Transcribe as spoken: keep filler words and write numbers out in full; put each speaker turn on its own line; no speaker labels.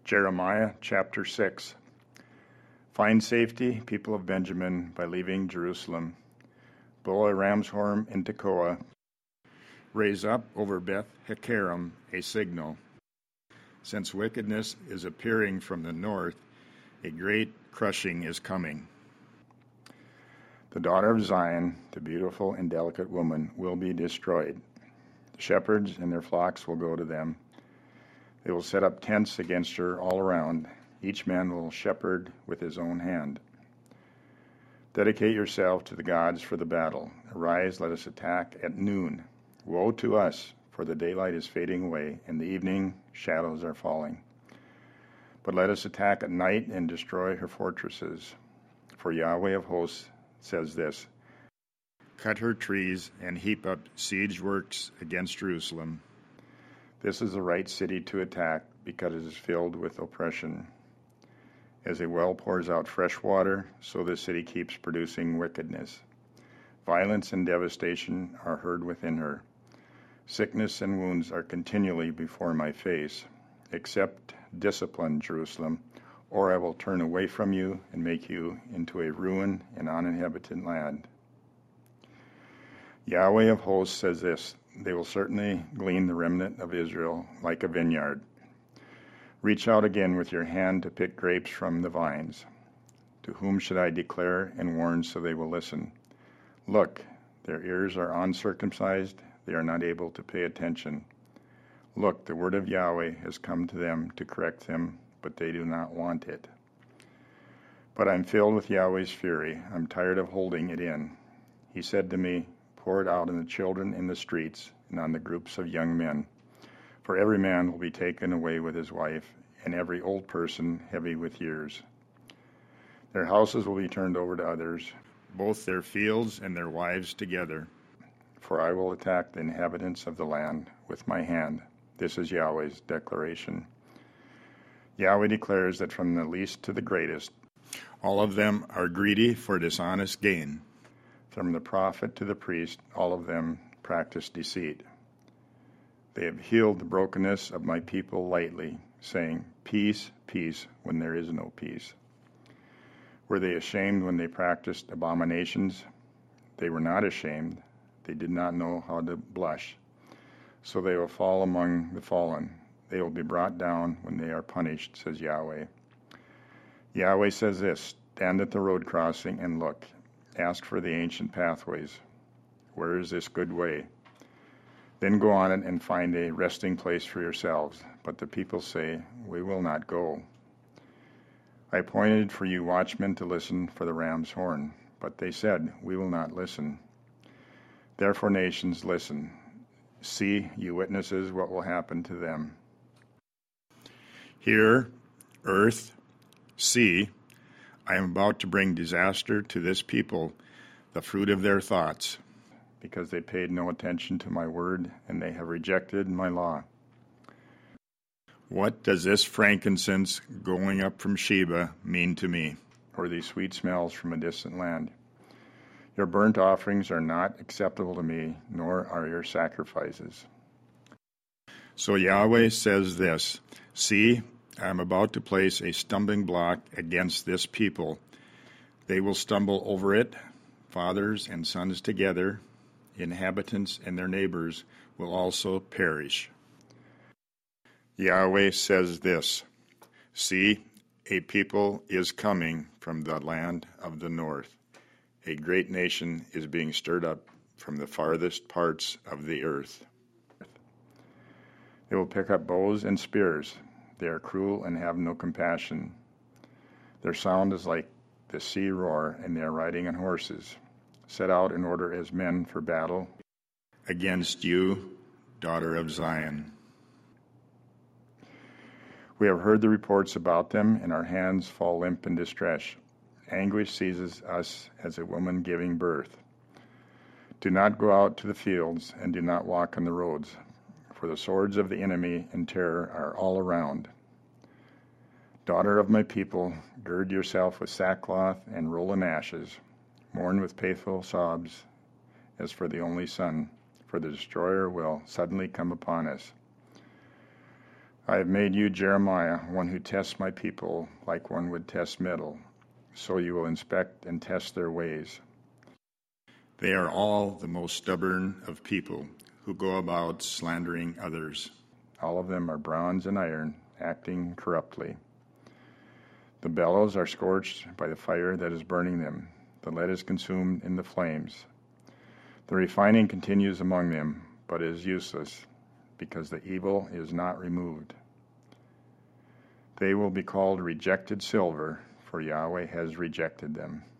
Jeremiah chapter six. Find safety, people of Benjamin, by leaving Jerusalem. Blow a ram's horn in Tekoa. Raise up over Beth Haccherem a signal. Since wickedness is appearing from the north, a great crushing is coming. The daughter of Zion, the beautiful and delicate woman, will be destroyed. The shepherds and their flocks will go to them. They will set up tents against her all around. Each man will shepherd with his own hand. Dedicate yourself to the gods for the battle. Arise, let us attack at noon. Woe to us, for the daylight is fading away, and the evening shadows are falling. But let us attack at night and destroy her fortresses. For Yahweh of hosts says this: Cut her trees and heap up siege works against Jerusalem. This is the right city to attack, because it is filled with oppression. As a well pours out fresh water, so the city keeps producing wickedness. Violence and devastation are heard within her. Sickness and wounds are continually before my face. Accept discipline, Jerusalem, or I will turn away from you and make you into a ruin and uninhabited land. Yahweh of hosts says this: They will certainly glean the remnant of Israel like a vineyard. Reach out again with your hand to pick grapes from the vines. To whom should I declare and warn so they will listen? Look, their ears are uncircumcised, they are not able to pay attention. Look, the word of Yahweh has come to them to correct them, but they do not want it. But I'm filled with Yahweh's fury. I'm tired of holding it in. He said to me, Pour it out on the children in the streets and on the groups of young men. For every man will be taken away with his wife, and every old person heavy with years. Their houses will be turned over to others, both their fields and their wives together. For I will attack the inhabitants of the land with my hand. This is Yahweh's declaration. Yahweh declares that from the least to the greatest, all of them are greedy for dishonest gain. From the prophet to the priest, all of them practice deceit. They have healed the brokenness of my people lightly, saying, Peace, peace, when there is no peace. Were they ashamed when they practiced abominations? They were not ashamed. They did not know how to blush. So they will fall among the fallen. They will be brought down when they are punished, says Yahweh. Yahweh says this: Stand at the road crossing and look. Ask for the ancient pathways. Where is this good way? Then go on it and find a resting place for yourselves. But the people say, We will not go. I appointed for you watchmen to listen for the ram's horn. But they said, We will not listen. Therefore, nations, listen. See, you witnesses, what will happen to them. Hear, earth, see, I am about to bring disaster to this people, the fruit of their thoughts, because they paid no attention to my word, and they have rejected my law. What does this frankincense going up from Sheba mean to me, or these sweet smells from a distant land? Your burnt offerings are not acceptable to me, nor are your sacrifices. So Yahweh says this: See, I am about to place a stumbling block against this people. They will stumble over it, fathers and sons together. Inhabitants and their neighbors will also perish. Yahweh says this: See, a people is coming from the land of the north. A great nation is being stirred up from the farthest parts of the earth. They will pick up bows and spears. They are cruel and have no compassion. Their sound is like the sea roar, and they are riding on horses, set out in order as men for battle against you, daughter of Zion. We have heard the reports about them, and our hands fall limp in distress. Anguish seizes us as a woman giving birth. Do not go out to the fields, and do not walk on the roads, for the swords of the enemy and terror are all around. Daughter of my people, gird yourself with sackcloth and roll in ashes. Mourn with painful sobs as for the only son, for the destroyer will suddenly come upon us. I have made you, Jeremiah, one who tests my people like one would test metal, so you will inspect and test their ways. They are all the most stubborn of people who go about slandering others. All of them are bronze and iron, acting corruptly. The bellows are scorched by the fire that is burning them. The lead is consumed in the flames. The refining continues among them, but is useless, because the evil is not removed. They will be called rejected silver, for Yahweh has rejected them.